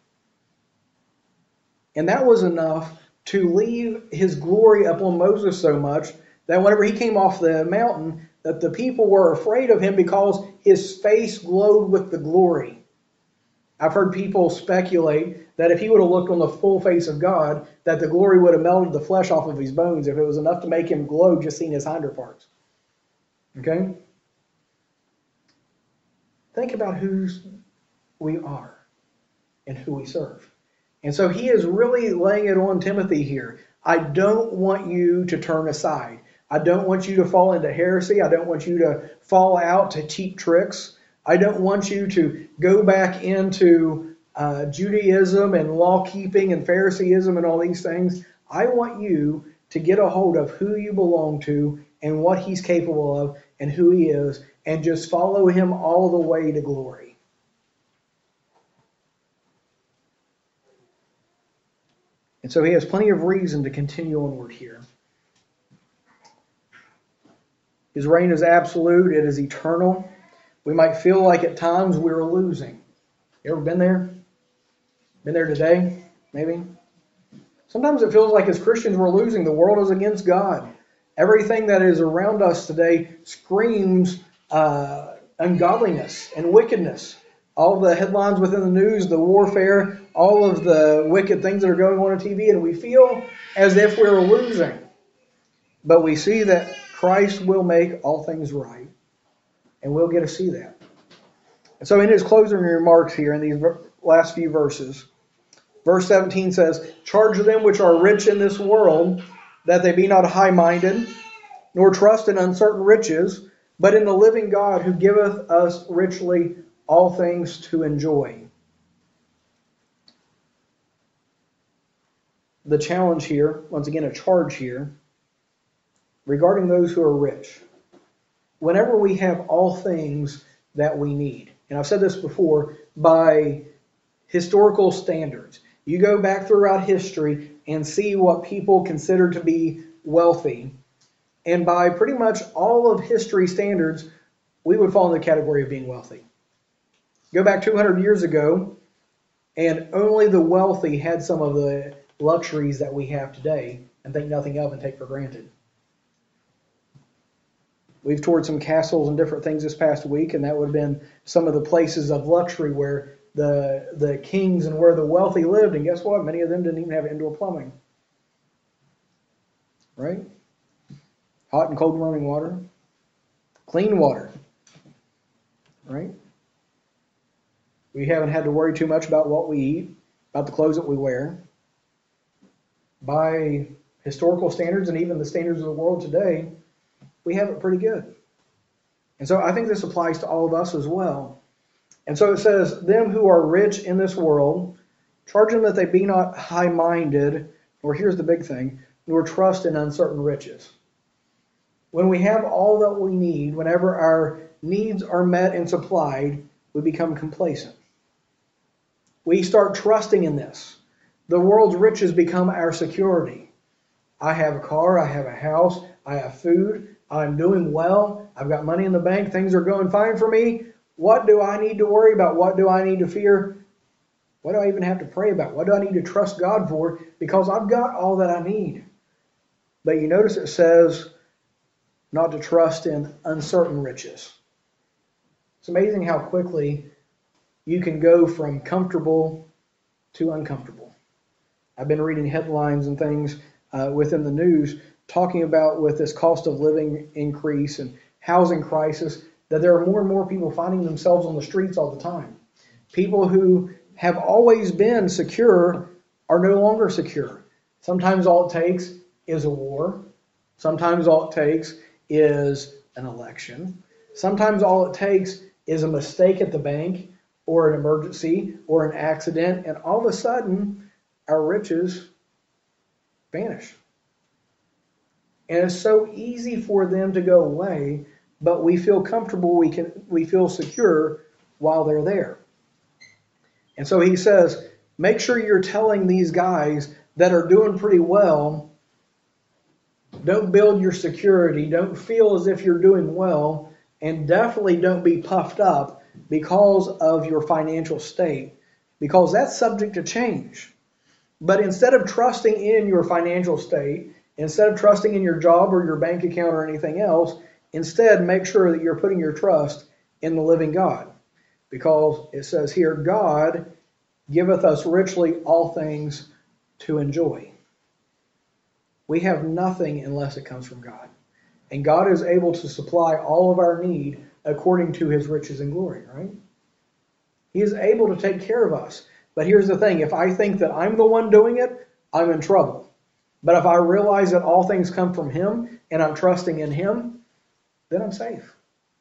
And that was enough to leave his glory upon Moses so much that whenever he came off the mountain, that the people were afraid of him because his face glowed with the glory. I've heard people speculate that if he would have looked on the full face of God, that the glory would have melted the flesh off of his bones if it was enough to make him glow just seeing his hinder parts. Okay? Think about who we are and who we serve. And so he is really laying it on Timothy here. I don't want you to turn aside. I don't want you to fall into heresy. I don't want you to fall out to cheap tricks. I don't want you to go back into uh, Judaism and law-keeping and Phariseeism and all these things. I want you to get a hold of who you belong to and what he's capable of and who he is, and just follow him all the way to glory. And so he has plenty of reason to continue onward here. His reign is absolute. It is eternal. We might feel like at times we're losing. You ever been there? Been there today? Maybe? Sometimes it feels like as Christians we're losing. The world is against God. Everything that is around us today screams uh, ungodliness and wickedness. all the headlines within the news, the warfare, all of the wicked things that are going on on T V, and we feel as if we're losing. But we see that Christ will make all things right, and we'll get to see that. And so in his closing remarks here in these last few verses, verse seventeen says, "Charge them which are rich in this world, that they be not high-minded, nor trust in uncertain riches, but in the living God who giveth us richly all things to enjoy." The challenge here, once again a charge here, regarding those who are rich. Whenever we have all things that we need, and I've said this before, by historical standards, you go back throughout history and see what people consider to be wealthy, and by pretty much all of history standards, we would fall in the category of being wealthy. Go back two hundred years ago, and only the wealthy had some of the luxuries that we have today and think nothing of and take for granted. We've toured some castles and different things this past week, and that would have been some of the places of luxury where the the kings and where the wealthy lived. And guess what? Many of them didn't even have indoor plumbing. Right? Hot and cold running water. Clean water. Right? We haven't had to worry too much about what we eat, about the clothes that we wear. By historical standards and even the standards of the world today, we have it pretty good. And so I think this applies to all of us as well. And so it says, them who are rich in this world, charge them that they be not high-minded, or here's the big thing, nor trust in uncertain riches. When we have all that we need, whenever our needs are met and supplied, we become complacent. We start trusting in this. The world's riches become our security. I have a car, I have a house, I have food, I'm doing well, I've got money in the bank, things are going fine for me. What do I need to worry about? What do I need to fear? What do I even have to pray about? What do I need to trust God for? Because I've got all that I need. But you notice it says not to trust in uncertain riches. It's amazing how quickly you can go from comfortable to uncomfortable. I've been reading headlines and things uh, within the news talking about with this cost of living increase and housing crisis that there are more and more people finding themselves on the streets all the time. People who have always been secure are no longer secure. Sometimes all it takes is a war. Sometimes all it takes is an election. Sometimes all it takes is a mistake at the bank or an emergency or an accident, and all of a sudden our riches vanish. And it's so easy for them to go away, but we feel comfortable, we can we feel secure while they're there. And so he says, make sure you're telling these guys that are doing pretty well, don't build your security, don't feel as if you're doing well, and definitely don't be puffed up because of your financial state, because that's subject to change. But instead of trusting in your financial state, instead of trusting in your job or your bank account or anything else, instead make sure that you're putting your trust in the living God. Because it says here, God giveth us richly all things to enjoy. We have nothing unless it comes from God. And God is able to supply all of our need according to his riches and glory, right? He is able to take care of us. But here's the thing, if I think that I'm the one doing it, I'm in trouble. But if I realize that all things come from him and I'm trusting in him, then I'm safe.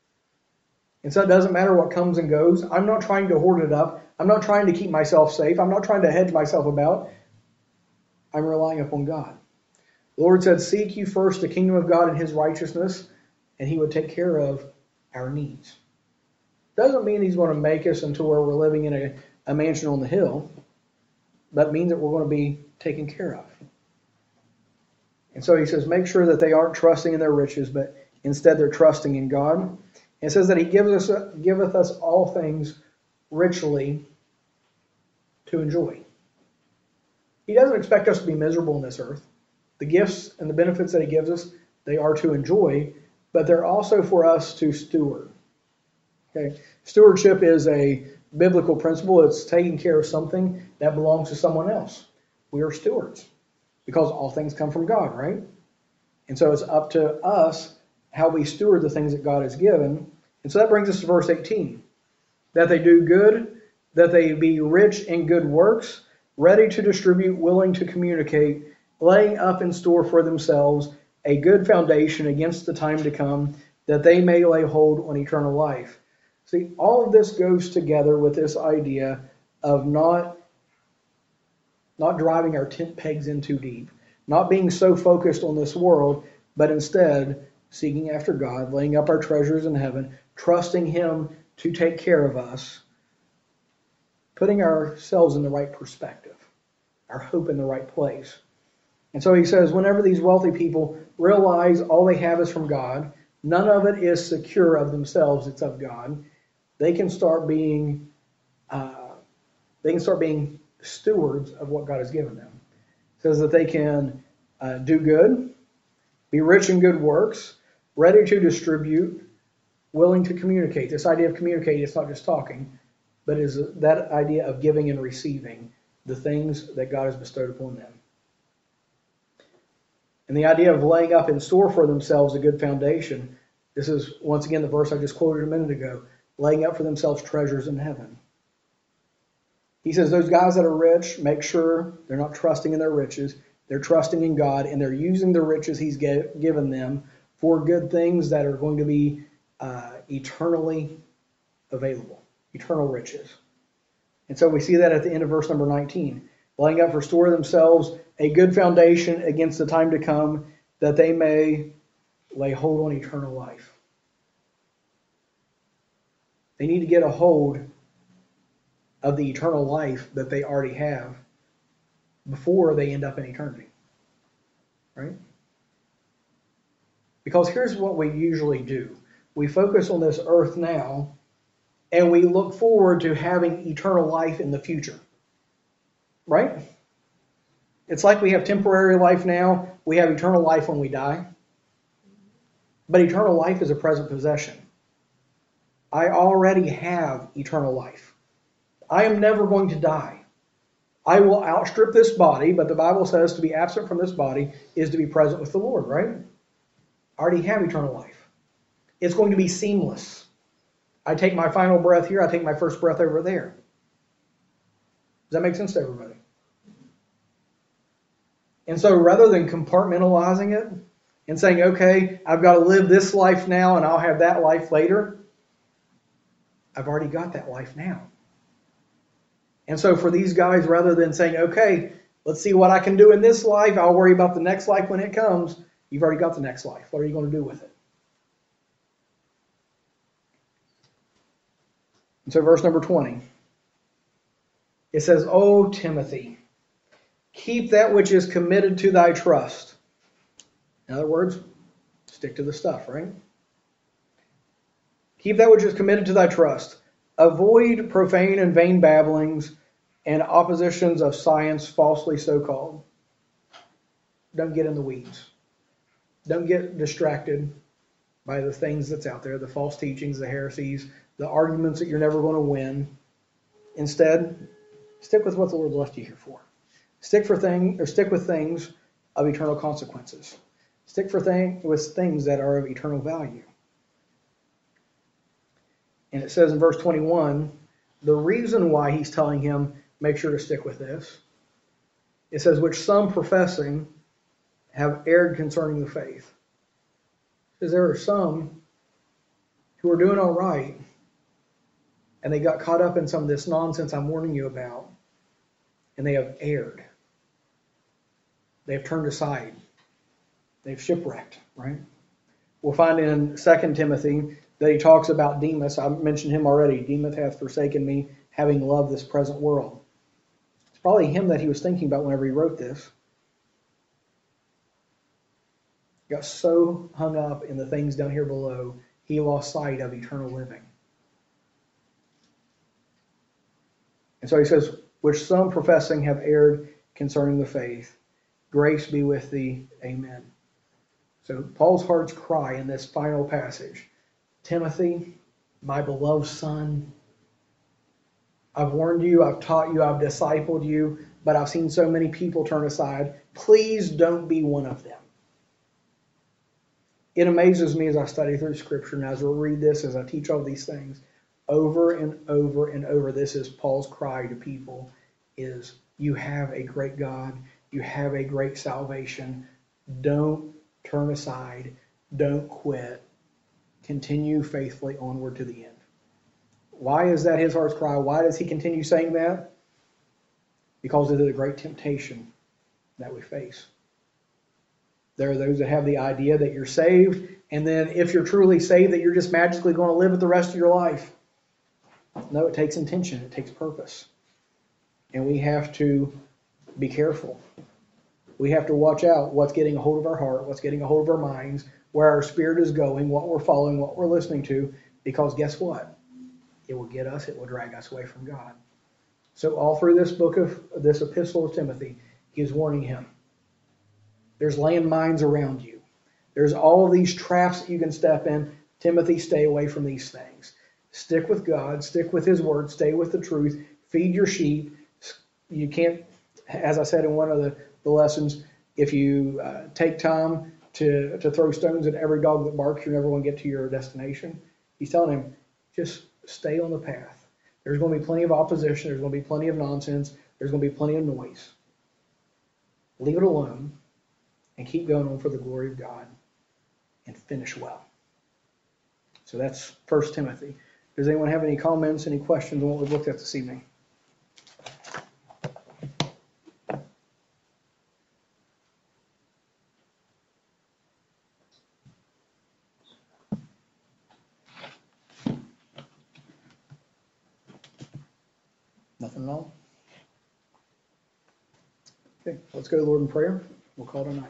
And so it doesn't matter what comes and goes. I'm not trying to hoard it up. I'm not trying to keep myself safe. I'm not trying to hedge myself about. I'm relying upon God. The Lord said, seek you first the kingdom of God and his righteousness, and he would take care of our needs. Doesn't mean he's going to make us until where we're living in a, a mansion on the hill. That means that we're going to be taken care of. And so he says, make sure that they aren't trusting in their riches, but instead they're trusting in God. And it says that he gives us, giveth us all things richly to enjoy. He doesn't expect us to be miserable in this earth. The gifts and the benefits that he gives us, they are to enjoy, but they're also for us to steward. Okay, stewardship is a biblical principle. It's taking care of something that belongs to someone else. We are stewards because all things come from God, right? And so it's up to us how we steward the things that God has given. And so that brings us to verse eighteen. That they do good, that they be rich in good works, ready to distribute, willing to communicate, laying up in store for themselves a good foundation against the time to come, that they may lay hold on eternal life. See, all of this goes together with this idea of not, not driving our tent pegs in too deep, not being so focused on this world, but instead seeking after God, laying up our treasures in heaven, trusting Him to take care of us, putting ourselves in the right perspective, our hope in the right place. And so he says, whenever these wealthy people realize all they have is from God, none of it is secure of themselves, it's of God, they can start being uh, they can start being stewards of what God has given them. It says that they can uh, do good, be rich in good works, ready to distribute, willing to communicate. This idea of communicating, it's not just talking, but is that idea of giving and receiving the things that God has bestowed upon them. And the idea of laying up in store for themselves a good foundation. This is, once again, the verse I just quoted a minute ago. Laying up for themselves treasures in heaven. He says those guys that are rich, make sure they're not trusting in their riches. They're trusting in God, and they're using the riches He's given them for good things that are going to be uh, eternally available. Eternal riches. And so we see that at the end of verse number nineteen. Laying up for store themselves a good foundation against the time to come, that they may lay hold on eternal life. They need to get a hold of the eternal life that they already have before they end up in eternity. Right? Because here's what we usually do. We focus on this earth now, and we look forward to having eternal life in the future. Right? It's like we have temporary life now. We have eternal life when we die. But eternal life is a present possession. I already have eternal life. I am never going to die. I will outstrip this body, but the Bible says to be absent from this body is to be present with the Lord, right? I already have eternal life. It's going to be seamless. I take my final breath here, I take my first breath over there. Does that make sense to everybody? And so rather than compartmentalizing it and saying, okay, I've got to live this life now and I'll have that life later, I've already got that life now. And so for these guys, rather than saying, okay, let's see what I can do in this life, I'll worry about the next life when it comes, you've already got the next life. What are you going to do with it? And so verse number twenty, it says, O Timothy, keep that which is committed to thy trust. In other words, stick to the stuff, right? Keep that which is committed to thy trust. Avoid profane and vain babblings and oppositions of science falsely so called. Don't get in the weeds. Don't get distracted by the things that's out there, the false teachings, the heresies, the arguments that you're never going to win. Instead, stick with what the Lord left you here for. Stick for thing, or stick with things of eternal consequences. Stick for thing, with things that are of eternal value. And it says in verse twenty-one, the reason why he's telling him, make sure to stick with this. It says, which some professing have erred concerning the faith. Because there are some who are doing all right, and they got caught up in some of this nonsense I'm warning you about, and they have erred. They have turned aside. They've shipwrecked, right? We'll find in Second Timothy that he talks about Demas. I mentioned him already. Demas hath forsaken me, having loved this present world. It's probably him that he was thinking about whenever he wrote this. He got so hung up in the things down here below, he lost sight of eternal living. And so he says, which some professing have erred concerning the faith. Grace be with thee. Amen. So Paul's heart's cry in this final passage. Timothy, my beloved son, I've warned you, I've taught you, I've discipled you, but I've seen so many people turn aside. Please don't be one of them. It amazes me as I study through Scripture and as I read this, as I teach all these things, over and over and over, this is Paul's cry to people, is you have a great God, you have a great salvation. Don't turn aside, don't quit, continue faithfully onward to the end. Why is that his heart's cry? Why does he continue saying that? Because it is a great temptation that we face. There are those that have the idea that you're saved, and then if you're truly saved, that you're just magically going to live it the rest of your life. No, it takes intention, it takes purpose. And we have to be careful. We have to watch out what's getting a hold of our heart, what's getting a hold of our minds, where our spirit is going, what we're following, what we're listening to, because guess what? It will get us, it will drag us away from God. So all through this book of this epistle of Timothy, he is warning him. There's landmines around you. There's all of these traps that you can step in. Timothy, stay away from these things. Stick with God, stick with his word, stay with the truth, feed your sheep. You can't, as I said in one of the, the lessons, if you uh, take time to, to throw stones at every dog that barks, you're never going to get to your destination. He's telling him, just stay on the path. There's going to be plenty of opposition. There's going to be plenty of nonsense. There's going to be plenty of noise. Leave it alone and keep going on for the glory of God and finish well. So that's First Timothy. Does anyone have any comments, any questions on what we've looked at this evening? Nothing at all? Okay, let's go to the Lord in prayer. We'll call it a night.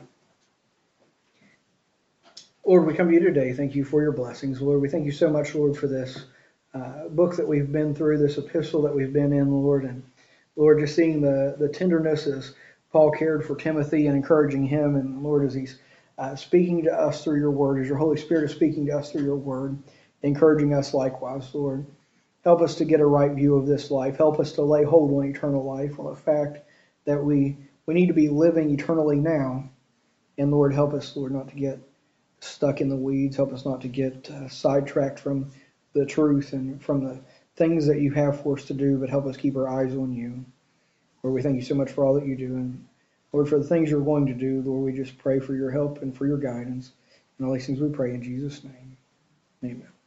Lord, we come to you today. Thank you for your blessings. Lord, we thank you so much, Lord, for this uh, book that we've been through, this epistle that we've been in, Lord. And Lord, just seeing the, the tenderness as Paul cared for Timothy and encouraging him. And Lord, as he's uh, speaking to us through your word, as your Holy Spirit is speaking to us through your word, encouraging us likewise, Lord. Help us to get a right view of this life. Help us to lay hold on eternal life, on the fact that we, we need to be living eternally now. And Lord, help us, Lord, not to get stuck in the weeds. Help us not to get uh, sidetracked from the truth and from the things that you have for us to do, but help us keep our eyes on you. Lord, we thank you so much for all that you do. And Lord, for the things you're going to do, Lord, we just pray for your help and for your guidance. And all these things we pray in Jesus' name. Amen.